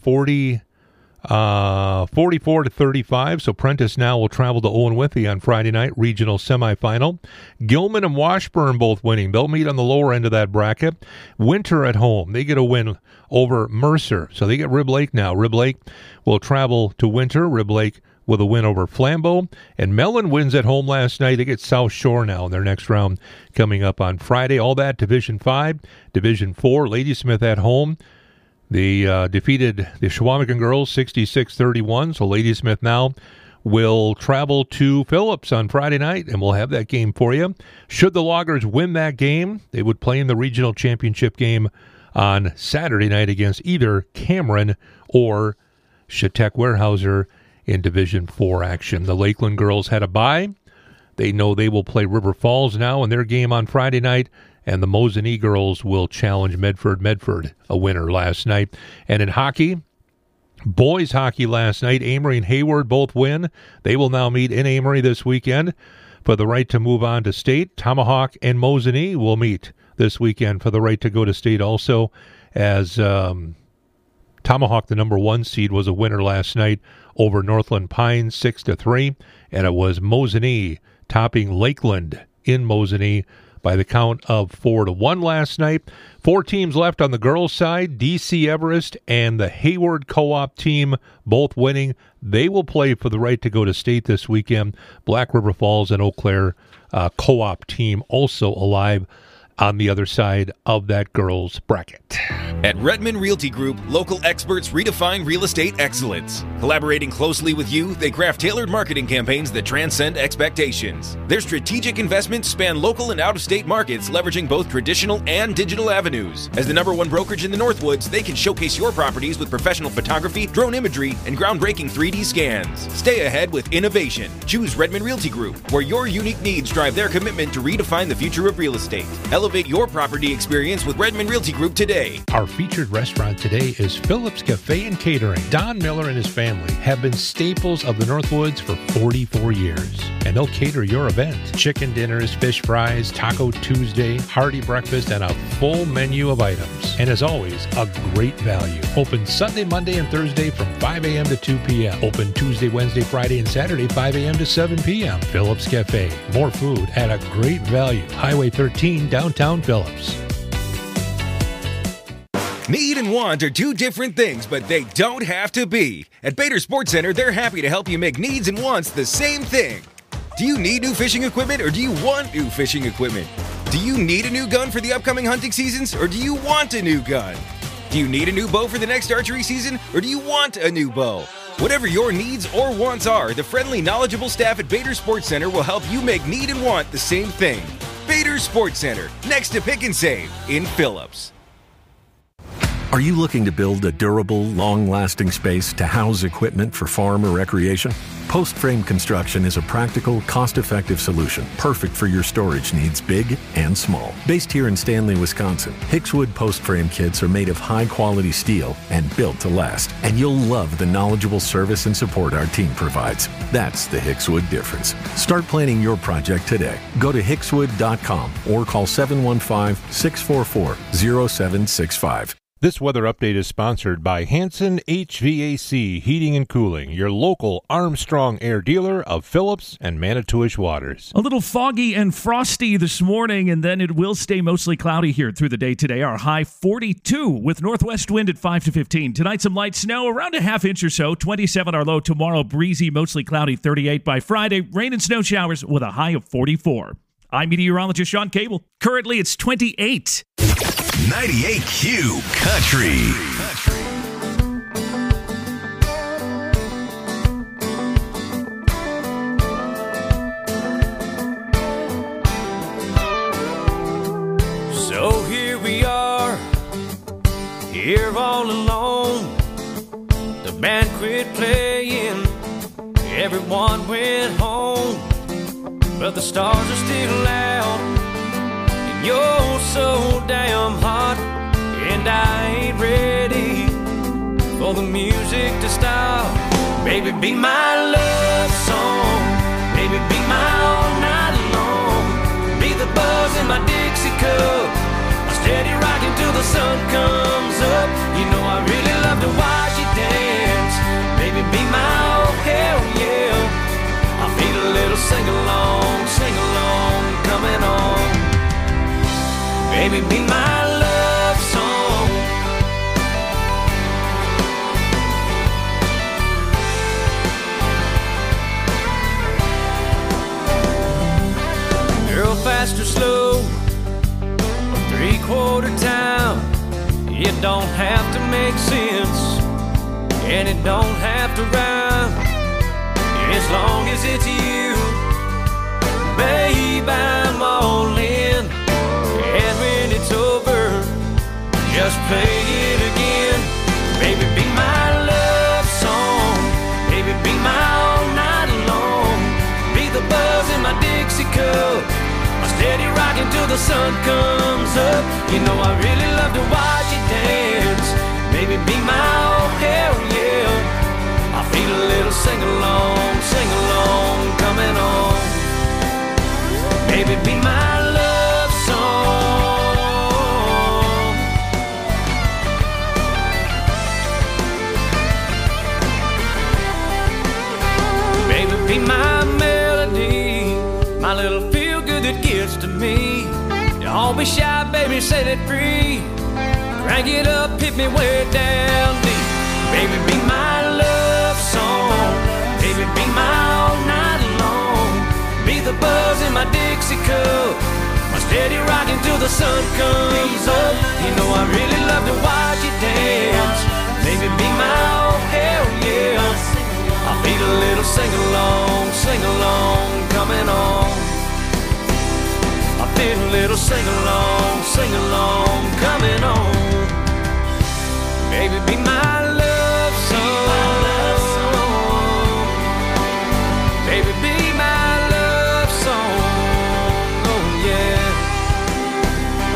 44-35. So Prentice now will travel to Owen Withey on Friday night, regional semifinal. Gilman and Washburn both winning. They'll meet on the lower end of that bracket. Winter at home. They get a win over Mercer. So they get Rib Lake now. Rib Lake will travel to Winter. Rib Lake with a win over Flambeau. And Mellon wins at home last night. They get South Shore now in their next round coming up on Friday. All that Division 5. Division 4, Ladysmith at home. They defeated the Chequamegon girls 66-31. So Ladysmith now will travel to Phillips on Friday night, and we'll have that game for you. Should the Loggers win that game, they would play in the regional championship game on Saturday night against either Cameron or Chautauqua Weyerhaeuser in Division 4 action. The Lakeland girls had a bye. They know they will play River Falls now in their game on Friday night, and the Mosinee girls will challenge Medford. Medford, a winner last night. And in hockey, boys hockey last night, Amory and Hayward both win. They will now meet in Amory this weekend for the right to move on to state. Tomahawk and Mosinee will meet this weekend for the right to go to state also, as Tomahawk, the number 1 seed, was a winner last night over Northland Pines 6-3, and it was Mosinee topping Lakeland in Mosinee by the count of 4-1 last night. 4 teams left on the girls' side. DC Everest and the Hayward Co-op team both winning. They will play for the right to go to state this weekend. Black River Falls and Eau Claire Co-op team also alive on the other side of that girls' bracket. At Redmond Realty Group, local experts redefine real estate excellence. Collaborating closely with you, they craft tailored marketing campaigns that transcend expectations. Their strategic investments span local and out-of-state markets, leveraging both traditional and digital avenues. As the number 1 brokerage in the Northwoods, they can showcase your properties with professional photography, drone imagery, and groundbreaking 3D scans. Stay ahead with innovation. Choose Redmond Realty Group, where your unique needs drive their commitment to redefine the future of real estate. Elevate Elevate your property experience with Redmond Realty Group today. Our featured restaurant today is Phillips Cafe and Catering. Don Miller and his family have been staples of the Northwoods for 44 years, and they'll cater your event. Chicken dinners, fish fries, Taco Tuesday, hearty breakfast, and a full menu of items. And as always, a great value. Open Sunday, Monday, and Thursday from 5 a.m. to 2 p.m. Open Tuesday, Wednesday, Friday, and Saturday, 5 a.m. to 7 p.m. Phillips Cafe. More food at a great value. Highway 13, downtown Phillips. Need and want are two different things, but they don't have to be. At Bader Sports Center, they're happy to help you make needs and wants the same thing. Do you need new fishing equipment, or do you want new fishing equipment? Do you need a new gun for the upcoming hunting seasons, or do you want a new gun? Do you need a new bow for the next archery season, or do you want a new bow? Whatever your needs or wants are, the friendly, knowledgeable staff at Bader Sports Center will help you make need and want the same thing. Bader Sports Center, next to Pick and Save in Phillips. Are you looking to build a durable, long-lasting space to house equipment for farm or recreation? Post Frame Construction is a practical, cost-effective solution, perfect for your storage needs, big and small. Based here in Stanley, Wisconsin, Hickswood Post Frame kits are made of high-quality steel and built to last. And you'll love the knowledgeable service and support our team provides. That's the Hickswood difference. Start planning your project today. Go to hickswood.com or call 715-644-0765. This weather update is sponsored by Hanson HVAC Heating and Cooling, your local Armstrong Air dealer of Phillips and Manitowish Waters. A little foggy and frosty this morning, and then it will stay mostly cloudy here through the day today. Our high 42 with northwest wind at 5 to 15. Tonight, some light snow, around a half inch or so. 27 our low tomorrow, breezy, mostly cloudy, 38 by Friday. Rain and snow showers with a high of 44. I'm meteorologist Sean Cable. Currently, it's 28. 98Q Country. So here we are, here all alone. The band quit playing, everyone went home, but the stars are still out. You're so damn hot, and I ain't ready for the music to stop. Baby, be my love song. Baby, be my all night long. Be the buzz in my Dixie cup. I'll steady rocking till the sun comes up. You know I really love to watch you dance. Baby, be my oh hell yeah. I feel a little sing-along coming on. Baby, be my love song. Girl, fast or slow, three-quarter time. It don't have to make sense, and it don't have to rhyme. As long as it's you, babe, I'm all in. And when it's over, just play it again. Baby, be my love song. Baby, be my all night long. Be the buzz in my Dixie cup. My steady rocking till the sun comes up. You know I really love to watch you dance. Baby, be my oh hell yeah. I feel a little sing-along coming on. Baby, be my love song. Baby, be my melody, my little feel-good that gets to me. Don't be shy, baby, set it free. Crank it up, hit me way down deep. Baby, be my love song. Baby, be my all night long. Be the buzz in my Dixie cup. My steady rocking till the sun comes up. You know I really love to watch you dance. Baby, be my oh hell yeah. I feel a little sing-along coming on. I feel a little sing-along coming on. Baby, be my love song. Baby, be my love song. Oh yeah.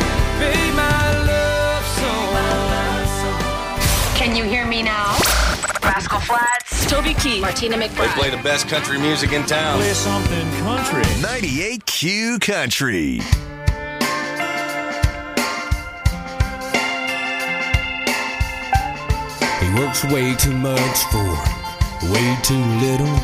Key. Martina McBride. They play the best country music in town. Play something country. 98Q Country. He works way too much for way too little.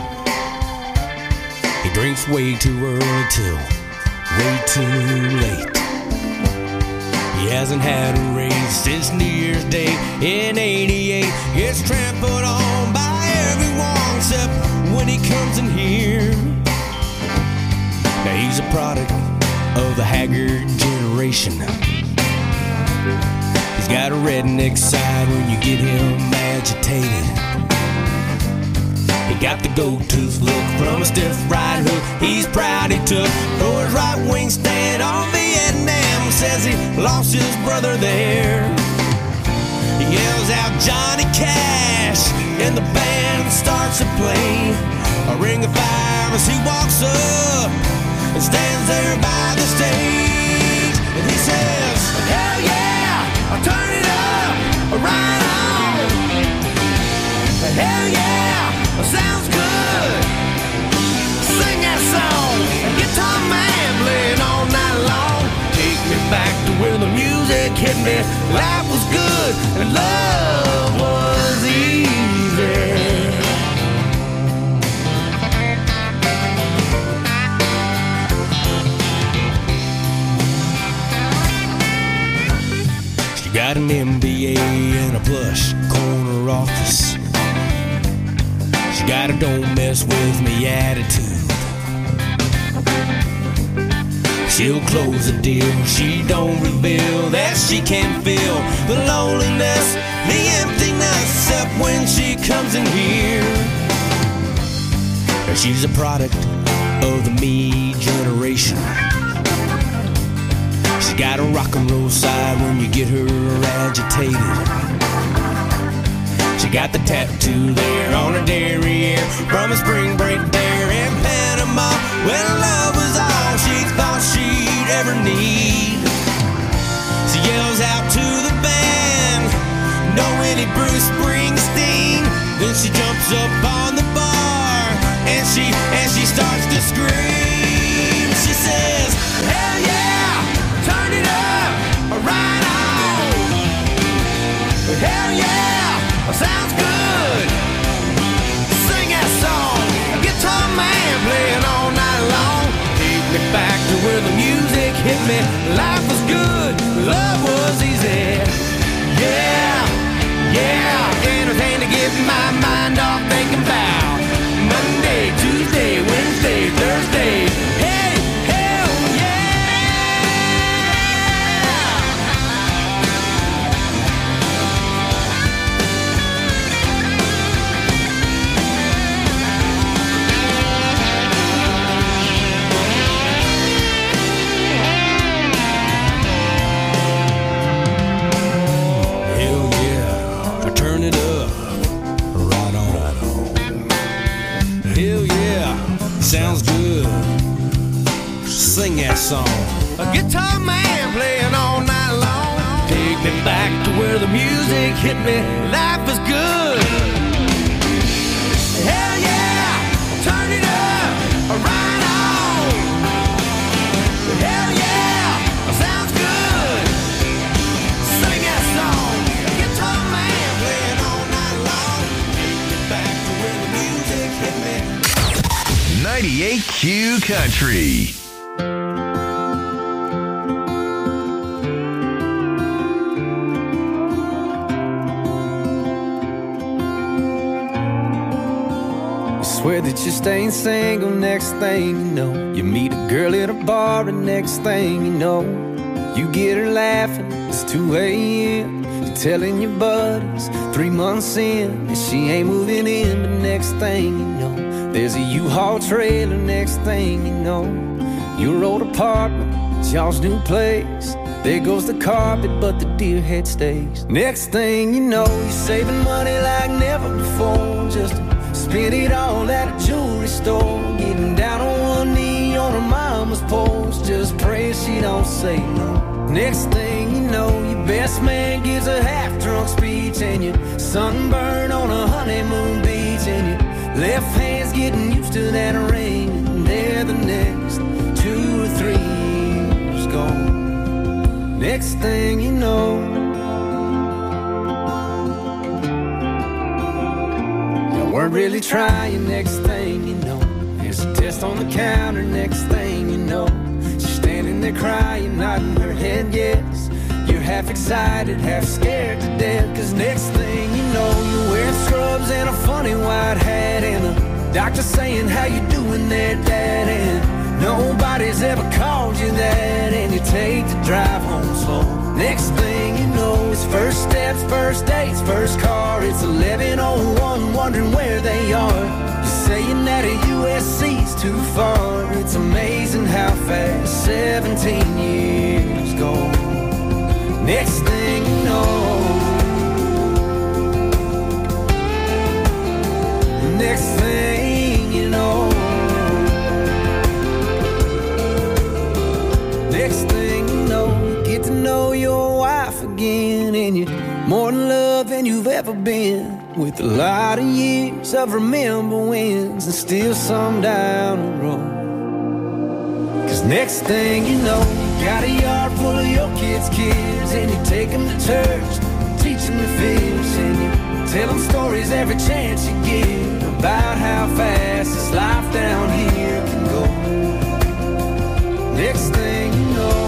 He drinks way too early till way too late. He hasn't had a raise since New Year's Day in '88. Gets trampled on by everyone except when he comes in here. Now he's a product of the haggard generation. He's got a redneck side when you get him agitated. He got the gold-tooth look from a stiff right hook he's proud he took for his right wing stand on Vietnam. Says he lost his brother there. He yells out Johnny Cash and the band starts to play a ring of fire as he walks up and stands there by the stage. And he says, hell yeah, I'll turn it up, right on. Hell yeah, sounds good. Sing that song, guitar man playing all night long. Take me back to where the music hit me. Life was good and love was easy. She got an MBA and a plush corner office. She got a don't mess with me attitude. She'll close a deal, she don't reveal that she can feel the loneliness, the emptiness, except when she comes in here. Now she's a product of the me generation. She got a rock and roll side when you get her agitated. She got the tattoo there on her derriere from a spring break there in Panama when love was all she thought she'd ever need. She yells out to the band, no any Bruce Springsteen. Then she jumps up on the bar and she starts to scream. She says, hell yeah, turn it up, right on. Hell yeah, sounds good. Sing that song, guitar man playing all night long. Take me back to where the music hit me. Life was good, love was easy. Yeah, yeah, anything to get my mind off thinking about Monday, Tuesday, Wednesday, Thursday. Hey, hell sounds good. Sing that song. A guitar man playing all night long. Take me back to where the music hit me. Life was good. Hell yeah, turn it up, right on. Hell yeah, sounds good. Sing that song. A guitar man playing all night long. Take me back to where the music hit me. 98Q Country. Swear that you're staying single, next thing you know, you meet a girl at a bar, and next thing you know, you get her laughing, it's 2 a.m. You're telling your buddies 3 months in, and she ain't moving in, but next thing you know, there's a U-Haul trailer, next thing you know, your old apartment, it's y'all's new place. There goes the carpet, but the deer head stays. Next thing you know, you're saving money like never before, just to spend it all at a jewelry store. Getting down on one knee on her mama's porch, just praying she don't say no. Next thing you know, your best man gives a half-drunk speech, and you're sunburned on a honeymoon beach, and you're Left hand's getting used to that ring, and there the next 2 or 3 years gone. Next thing you know, you weren't really trying. Next thing you know, there's a test on the counter. Next thing you know, she's standing there crying, nodding her head yes. You're half excited, half scared to death, 'cause next thing you know, you're wearing scrubs and a funny white hat, and the doctor saying, how you doing there, Dad? And nobody's ever called you that, and you take the drive home slow. Next thing you know, it's first steps, first dates, first car. It's 11:01, wondering where they are. You're saying that a USC's too far. It's amazing how fast 17 years go. Next thing you know, next thing you know, next thing you know, you get to know your wife again, and you're more in love than you've ever been, with a lot of years of remember wins and still some down the road. 'Cause next thing you know, you got a yard full of your kids' kids, and you take them to church, teach them to fish, and you tell them stories every chance you get about how fast this life down here can go. Next thing you know,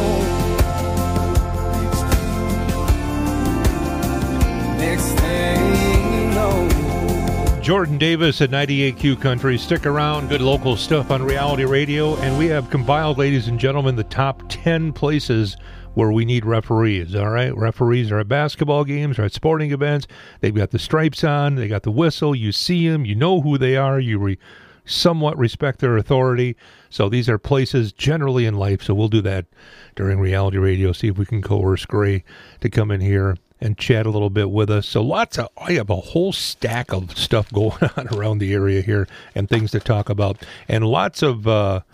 next thing you know. Jordan Davis at 98Q Country. Stick around. Good local stuff on Reality Radio. And we have compiled, ladies and gentlemen, the top 10 places where we need referees. All right? Referees are at basketball games or at sporting events. They've got the stripes on. They got the whistle. You see them. You know who they are. You somewhat respect their authority. So these are places generally in life. So we'll do that during Reality Radio. See if we can coerce Gray to come in here and chat a little bit with us. So I have a whole stack of stuff going on around the area here and things to talk about. And lots of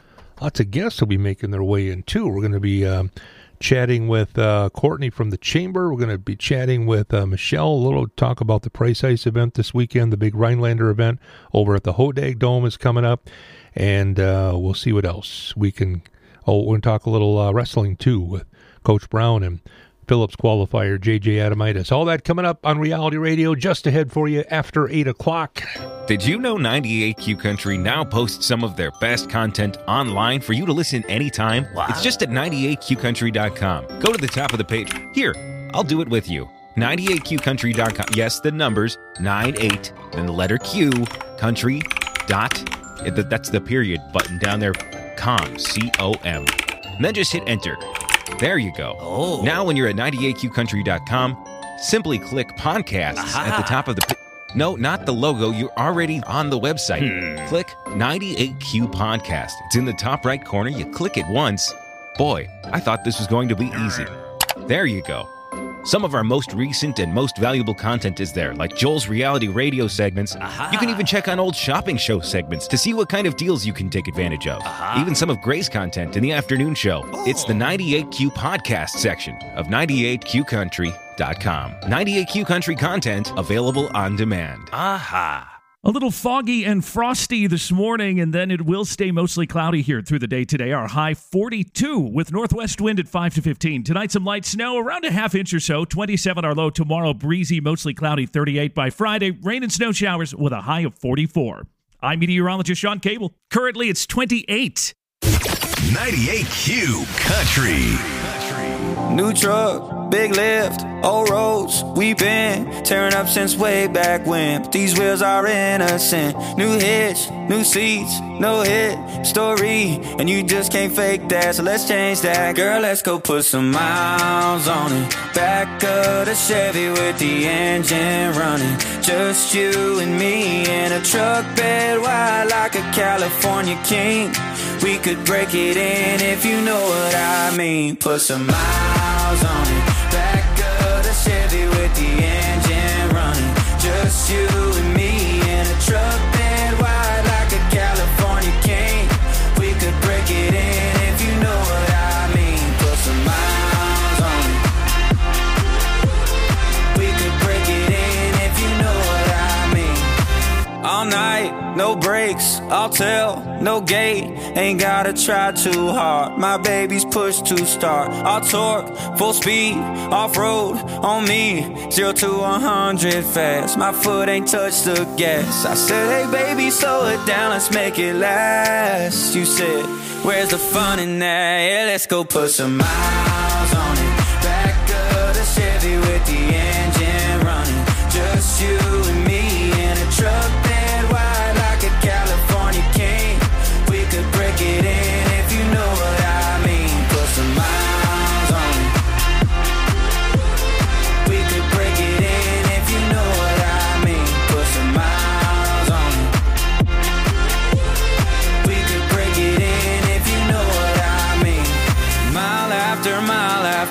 guests will be making their way in too. We're going to be chatting with Courtney from the Chamber. We're going to be chatting with Michelle, a little talk about the Price Ice event this weekend. The big Rhinelander event over at the Hodag Dome is coming up. And we'll see what else we can. We're going to talk a little wrestling too with Coach Brown and Phillips qualifier J.J. Adamitis. All that coming up on Reality Radio just ahead for you after 8 o'clock. Did you know 98Q Country now posts some of their best content online for you to listen anytime? Wow. It's just at 98qcountry.com. Go to the top of the page. Here, I'll do it with you. 98qcountry.com. Yes, the numbers, 98, then the letter Q, country, dot, that's the period button down there, com, C-O-M. And then just hit enter. There you go. Oh. Now when you're at 98qcountry.com, simply click podcast at the top of the... No, not the logo. You're already on the website. Click 98Q Podcast. It's in the top right corner. You click it once. Boy, I thought this was going to be easy. There you go. Some of our most recent and most valuable content is there, like Joel's reality radio segments. You can even check on old shopping show segments to see what kind of deals you can take advantage of. Even some of Gray's content in the afternoon show. It's the 98Q podcast section of 98qcountry.com. 98Q Country content available on demand. A little foggy and frosty this morning, and then it will stay mostly cloudy here through the day today. Our high 42 with northwest wind at 5 to 15. Tonight, some light snow, around a half inch or so. 27 our low. Tomorrow, breezy, mostly cloudy, 38 by Friday. Rain and snow showers with a high of 44. I'm meteorologist Sean Cable. Currently, it's 28. 98Q Country. New truck, big lift, old roads, we been tearing up since way back when. But these wheels are innocent. New hitch, new seats, no hit story, and you just can't fake that, so let's change that. Girl, let's go put some miles on it. Back of the Chevy with the engine running. Just you and me in a truck bed wide like a California king. We could break it in if you know what I mean. Put some miles on it. Back of the Chevy with the engine running. Just you and me in a truck bed wide like a California king. We could break it in if you know what I mean. Put some miles on it. We could break it in if you know what I mean. All night, no no brakes, I'll tell, no gate. Ain't gotta try too hard, my baby's push to start. I'll torque, full speed, off-road, on me, 0 to 100 fast. My foot ain't touched the gas. I said, hey baby, slow it down, let's make it last. You said, where's the fun in that? Yeah, let's go put some miles on it. Back of the Chevy with the engine running. Just you and me in a truck that wide like a California king. We could break it in if you know what I mean. Put some miles on it. We could break it in if you know what I mean. Put some miles on it. We could break it in if you know what I mean. Mile after